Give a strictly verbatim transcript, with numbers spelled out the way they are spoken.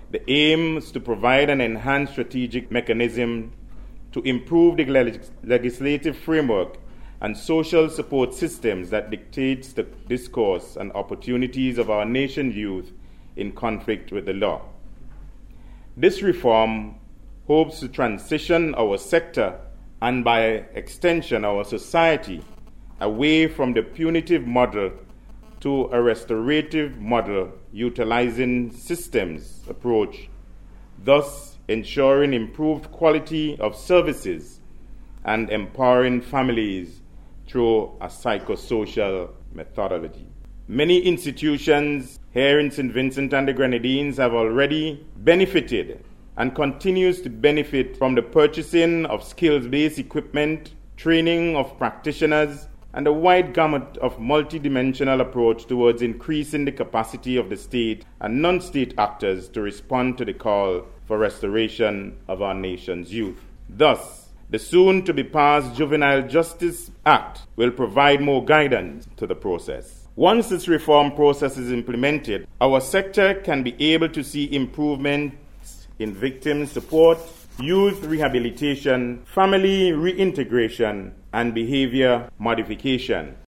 The aim is to provide an enhanced strategic mechanism to improve the leg- legislative framework and social support systems that dictates the discourse and opportunities of our nation's youth in conflict with the law. This reform hopes to transition our sector and by extension our society away from the punitive model to a restorative model utilizing systems approach, thus ensuring improved quality of services and empowering families through a psychosocial methodology. Many institutions here in Saint Vincent and the Grenadines have already benefited and continues to benefit from the purchasing of skills-based equipment, training of practitioners, and a wide gamut of multidimensional approach towards increasing the capacity of the state and non-state actors to respond to the call for restoration of our nation's youth. Thus, the soon-to-be-passed Juvenile Justice Act will provide more guidance to the process. Once this reform process is implemented, our sector can be able to see improvements in victim support, youth rehabilitation, family reintegration, and behavior modification.